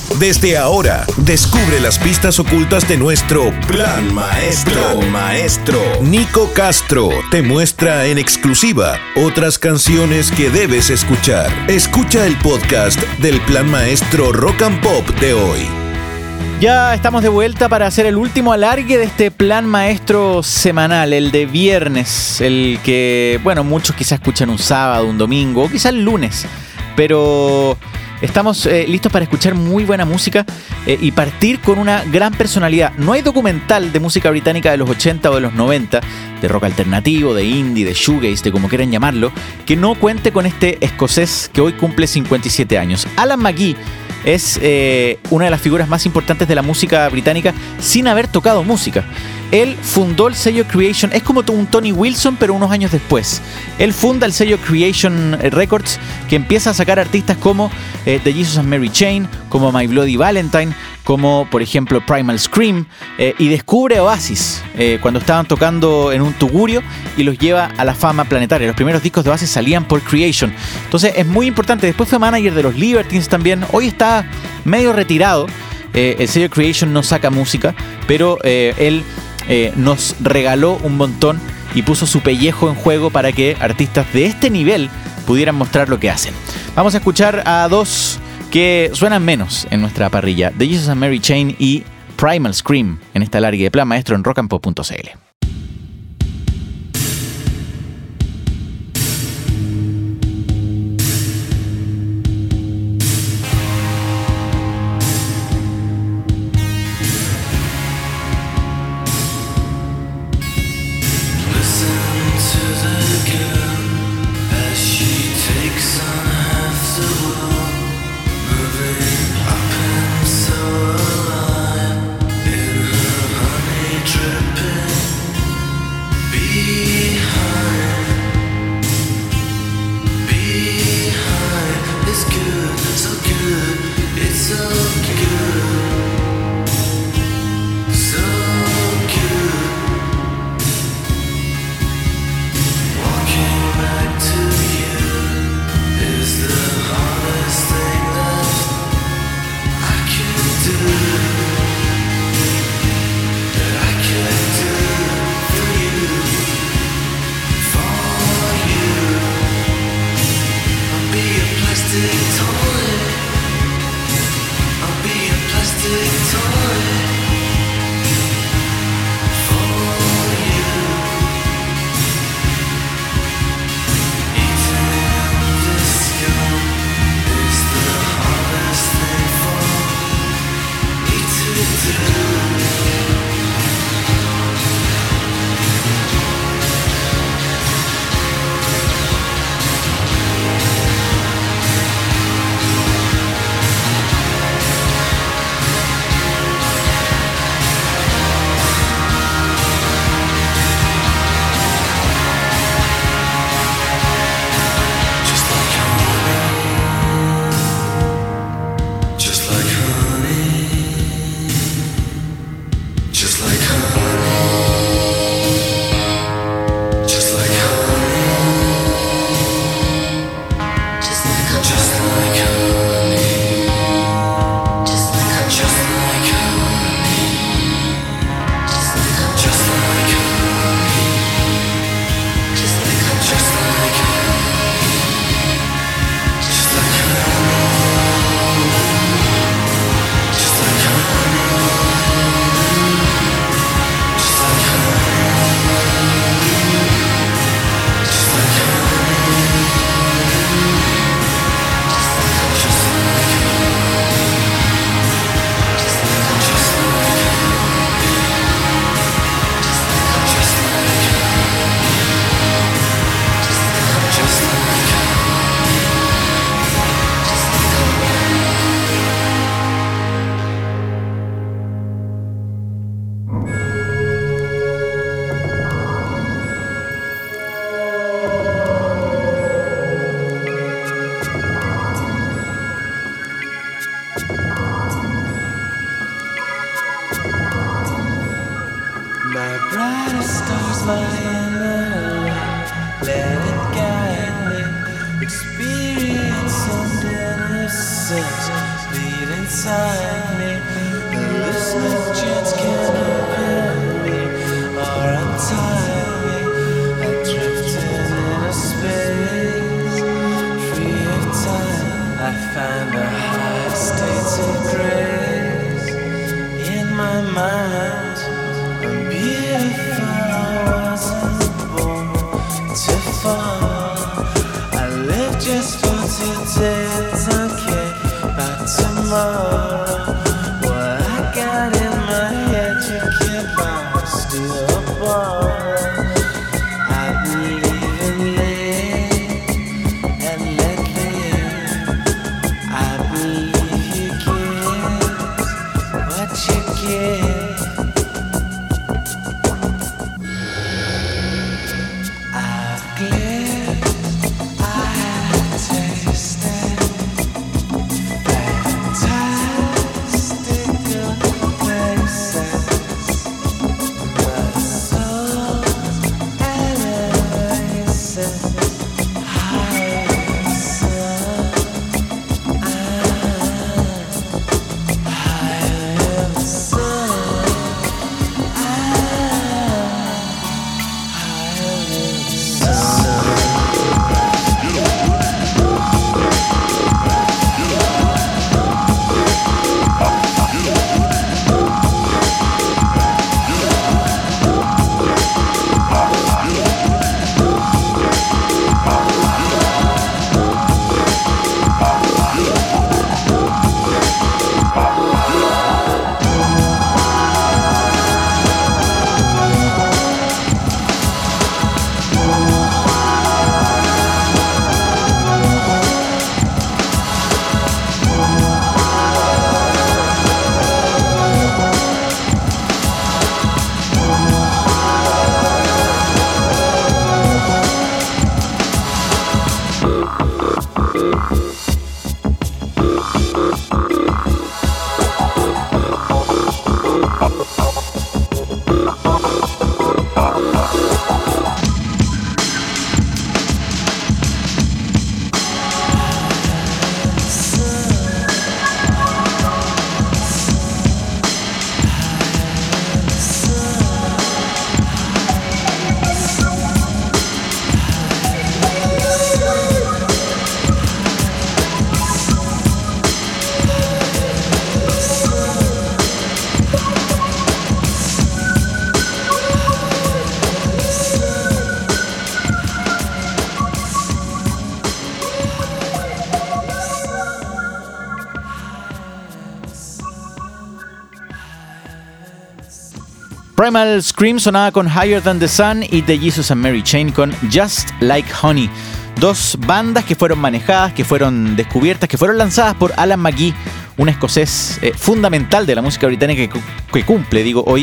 Desde ahora, descubre las pistas ocultas de nuestro Plan Maestro. Nico Castro te muestra en exclusiva otras canciones que debes escuchar. Escucha el podcast del Plan Maestro Rock and Pop de hoy. Ya estamos de vuelta para hacer el último alargue de este Plan Maestro semanal, el de viernes, el que, bueno, muchos quizás escuchan un sábado, un domingo, o quizás el lunes, pero estamos listos para escuchar muy buena música y partir con una gran personalidad. No hay documental de música británica de los 80 o de los 90, de rock alternativo, de indie, de shoegaze, de como quieran llamarlo, que no cuente con este escocés que hoy cumple 57 años. Alan McGee es una de las figuras más importantes de la música británica sin haber tocado música. Él fundó el sello Creation, es como un Tony Wilson pero unos años después. Él funda el sello Creation Records, que empieza a sacar artistas como The Jesus and Mary Chain, como My Bloody Valentine, como por ejemplo Primal Scream, y descubre Oasis cuando estaban tocando en un tugurio y los lleva a la fama planetaria. Los primeros discos de Oasis salían por Creation, entonces es muy importante. Después fue manager de los Libertines también. Hoy está medio retirado. El sello Creation no saca música, pero él nos regaló un montón y puso su pellejo en juego para que artistas de este nivel pudieran mostrar lo que hacen. Vamos a escuchar a dos que suenan menos en nuestra parrilla: The Jesus and Mary Chain y Primal Scream, en esta alargue de Plan Maestro en rockandpop.cl. inside me. The listener's chance can open me or untie me. I drifted in a space free of time. I find a high state of grace in my mind. I'm beautiful. I wasn't born to fall. I live just for today. Don't care about tomorrow. What I got in my head, you can't buy. Steal a ball. I believe in live and let live. I believe you give what you give. I've lived, I have tasted fantastic places, but so elevated. Primal Scream sonaba con Higher Than the Sun y The Jesus and Mary Chain con Just Like Honey. Dos bandas que fueron manejadas, que fueron descubiertas, que fueron lanzadas por Alan McGee, un escocés fundamental de la música británica que cumple, hoy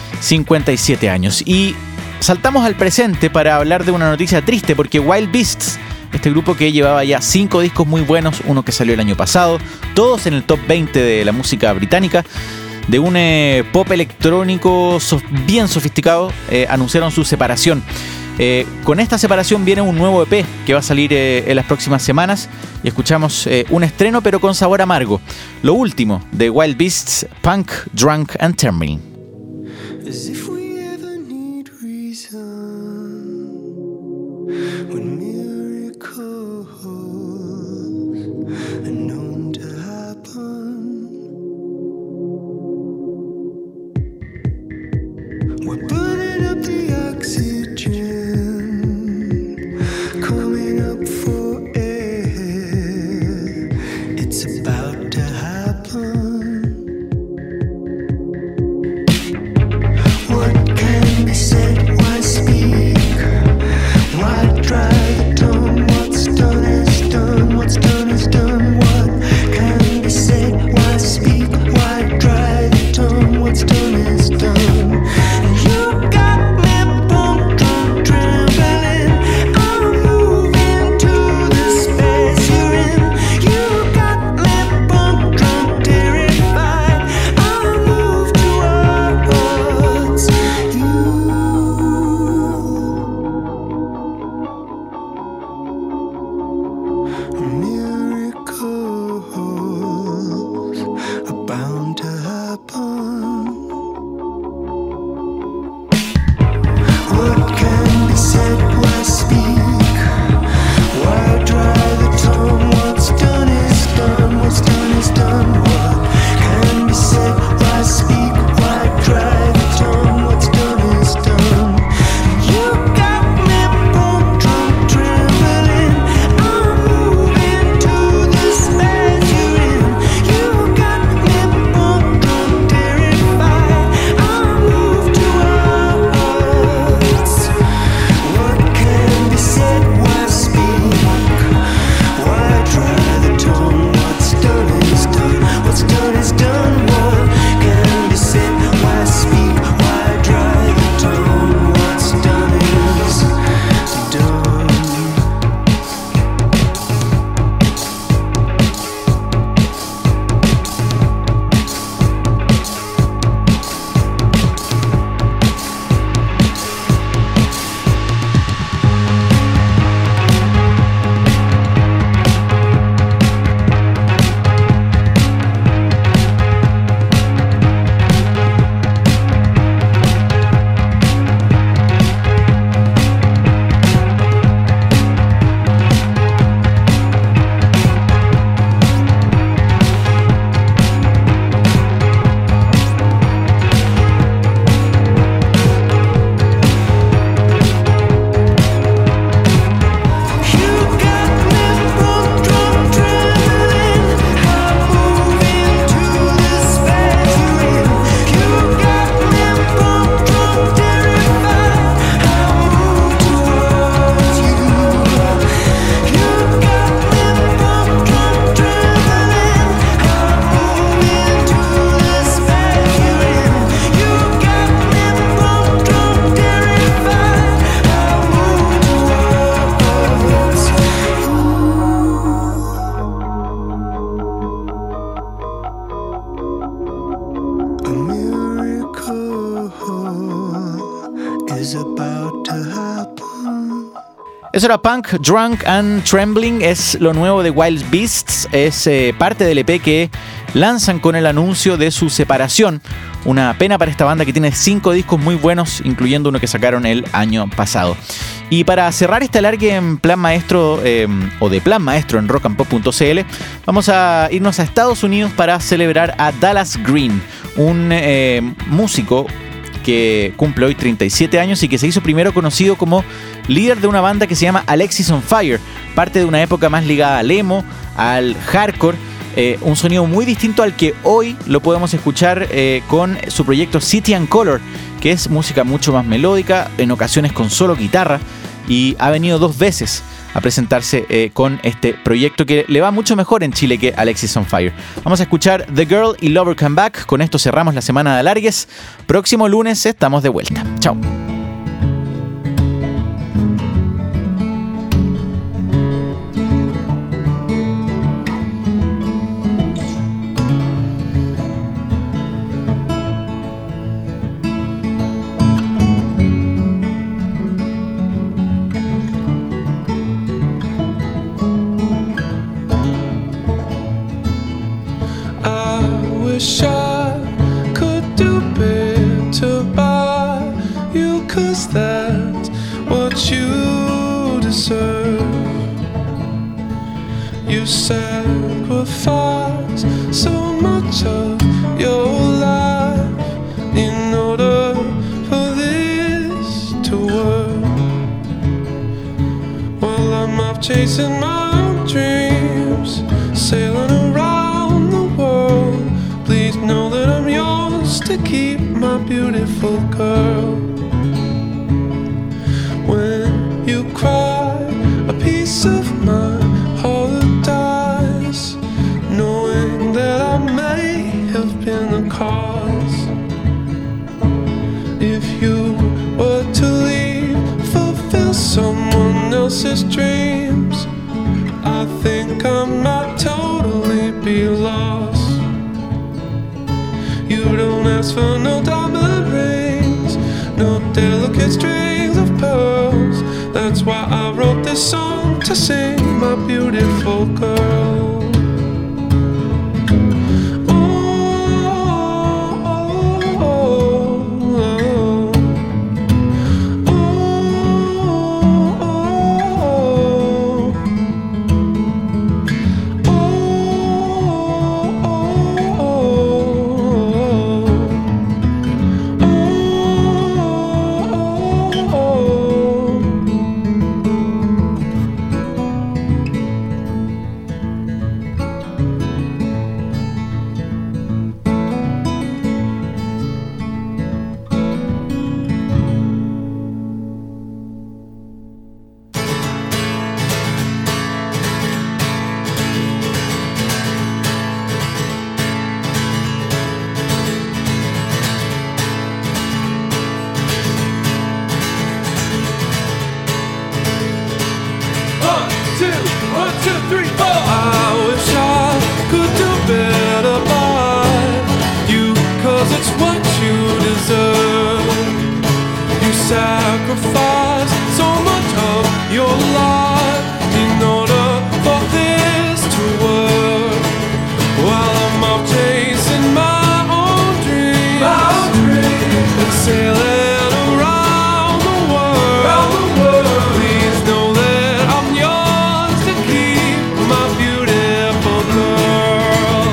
57 años. Y saltamos al presente para hablar de una noticia triste, porque Wild Beasts, este grupo que llevaba ya 5 discos muy buenos, uno que salió el año pasado, todos en el top 20 de la música británica, de un pop electrónico bien sofisticado, anunciaron su separación. Con esta separación viene un nuevo EP que va a salir en las próximas semanas, y escuchamos un estreno pero con sabor amargo. Lo último de Wild Beasts, Punk, Drunk and Terminal. What bound to happen. What can be said? Why speak? Why dry the tongue? What's done is done. What's done is done. What can be said? Why speak? Why dry the tongue? What's done is done. You got me bone drunk, trembling. I'm moving to the space you're in. You got me bone drunk, terrified. I move towards. What can be said? Why speak? Why dry the tongue? What's done is done. What's done is done. What can be said? Why speak? Why dry the tongue? What's done is done. A miracle is about to happen. Eso era Punk, Drunk and Trembling, es lo nuevo de Wild Beasts, es parte del EP que lanzan con el anuncio de su separación. Una pena para esta banda que tiene 5 discos muy buenos, incluyendo uno que sacaron el año pasado. Y para cerrar este alargue en Plan Maestro, o de Plan Maestro en rockandpop.cl, vamos a irnos a Estados Unidos para celebrar a Dallas Green, un músico que cumple hoy 37 años y que se hizo primero conocido como líder de una banda que se llama Alexis on Fire, parte de una época más ligada al emo, al hardcore, un sonido muy distinto al que hoy lo podemos escuchar con su proyecto City and Color, que es música mucho más melódica, en ocasiones con solo guitarra, y ha venido 2 veces a presentarse con este proyecto que le va mucho mejor en Chile que Alexis on Fire. Vamos a escuchar The Girl y Lover Come Back. Con esto cerramos la semana de alargues. Próximo lunes estamos de vuelta. Chao. Wish I could do better by you, 'cause that's what you deserve. You sacrifice so much of your life in order for this to work. While I'm off chasing my own dreams, sailing around the world, please know that I'm yours to keep, my beautiful girl. When you cry, a piece of my heart dies, knowing that I may have been the cause. If you were to leave, fulfill someone else's dreams, I think I might totally be lost. You don't ask for no diamond rings, no delicate strings of pearls. That's why I wrote this song to sing, my beautiful girl. Oh, sacrifice so much of your life in order for this to work. While I'm off chasing my own dreams and sailing around the world. Please know that I'm yours to keep, my beautiful girl.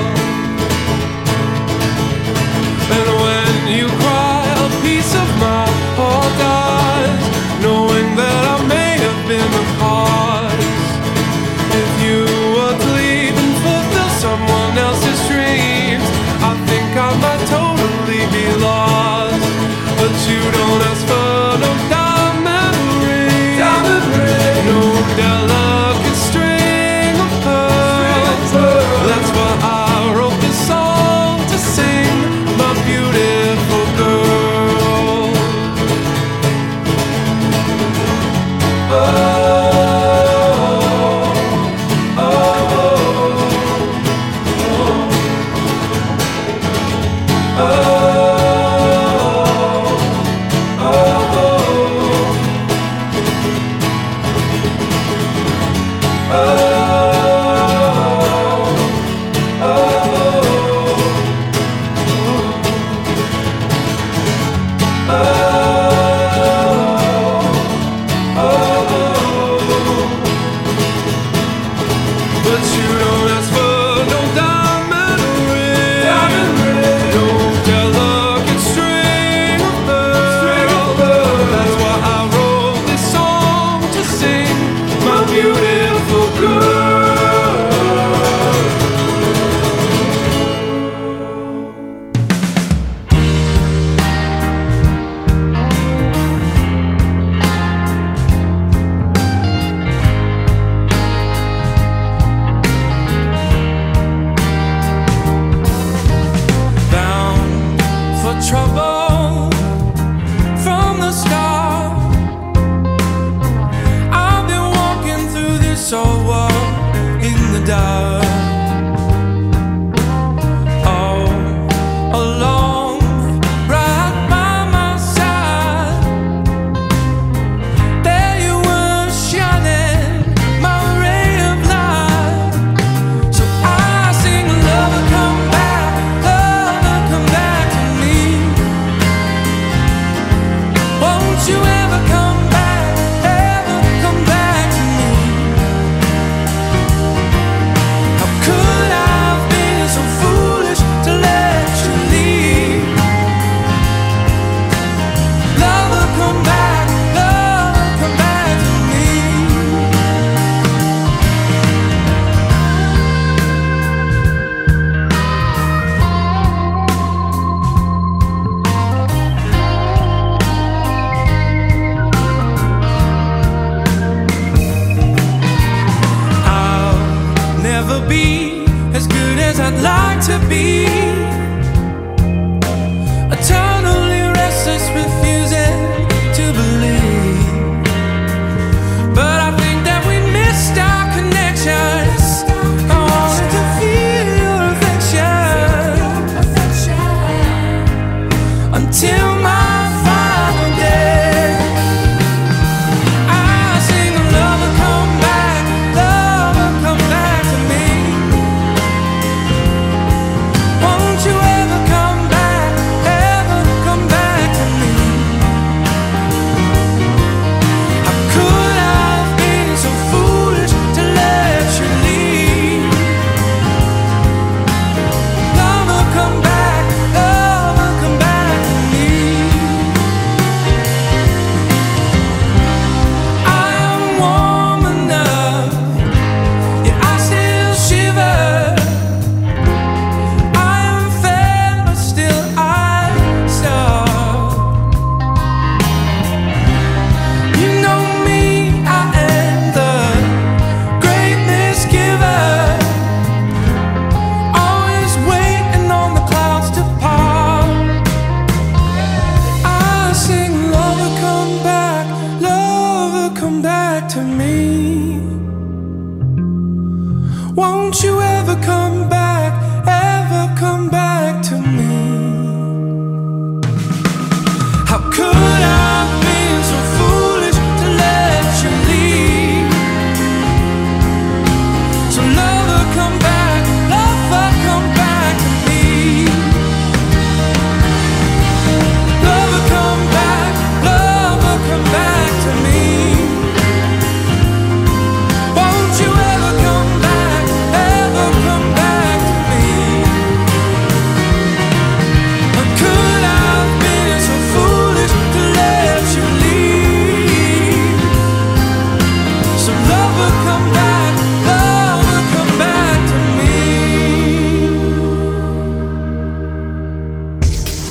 And when you cry, a piece of my heart dies, knowing that I may have been the cause. If you were to leave and fulfill someone else's dreams, I think I might totally be lost. But you don't ask for no diamond ring, no delicate string of pearls. That's why I wrote this song to sing, my beautiful girl. But you don't ask for no diamond ring, no delicate string of pearls. That's why I wrote this song to sing, my beautiful girl. Bound for trouble from the start. I've been walking through this old wall in the dark. All alone, right by my side. There you were shining, my ray of light. So I sing, lover, come back to me. Won't you ever come back to me? How could I have been so foolish to let you leave? Lover, come back to me. I'll never be as good as I'd like to be. Eternally restless, refusing to believe. But I think that we missed our connections. I wanted to feel your affection until my final day. I sing, lover, come back to me. Won't you ever come back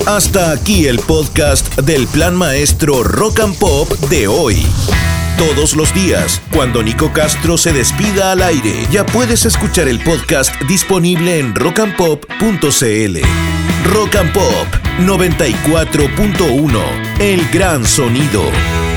Hasta aquí el podcast del Plan Maestro Rock and Pop de hoy. Todos los días, cuando Nico Castro se despida al aire, ya puedes escuchar el podcast disponible en rockandpop.cl. Rock and Pop 94.1, el gran sonido.